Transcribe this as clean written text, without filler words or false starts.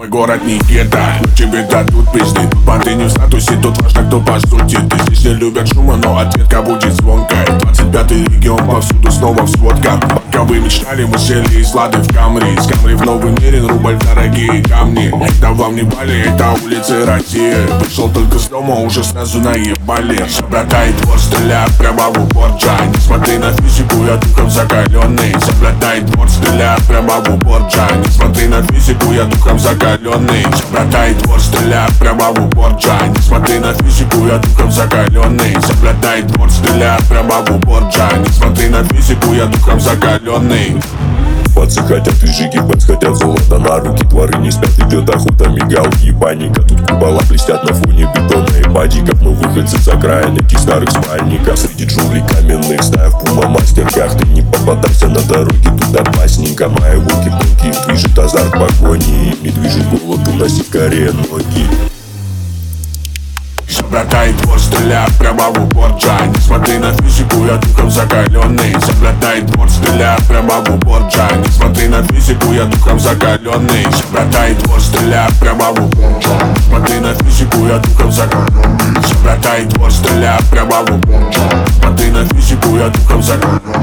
город Никита. Но тебе дадут пизды, банды не в статусе, тут важно кто по сути. Ты здесь не любят шума, но ответка будет звонкая. 25-й регион повсюду снова в сводках. Пока вы мечтали, мы сели из Лады в Камри. Из Камри в новый мир, рубль дорогие камни. Это вам не Бали, это улицы России. Вышел только с дома, уже сразу наебали. Соблюдай двор, стреляет прямо в упор, Джай. Не смотри на физику, я духом закаленный. Соблюдай двор, стреляет прямо в упор, Джай. Не смотри на физику, я духом закаленный. Соблюдай двор, стреляет прямо в упор, Джай. Не смотри на физику, я духом закаленный. Соблюдай двор, стреляет прямо в упор, Джай. Не смотри на физику, я духом закаленный. Пацы хотят и жиги, бэнс хотят золото на руки. Дворы не спят, идет охота, мигалки и паника. Тут купола блестят на фоне бетона и падиков. Но выходцы с окраин этих старых спальников. Среди джунглей каменных, стая в пума-мастерках. Ты не попадайся на дороге, тут опасненько. Мои волки-палки движет азарт погони. Ими движет голод, уноси скорее ноги. Соблюдай двор, стреляет прямо в упор, Джай. Не смотри на физику, я духом закаленный. Соблюдай двор, стреляет прямо в упор, Джай. Не смотри на физику, я духом закаленный. Соблюдай двор, стреляет прямо в упор, Джай. Не смотри на физику, я духом закаленный. Соблюдай двор, стреляет прямо в упор, Джай. Не смотри на физику, я духом закаленный.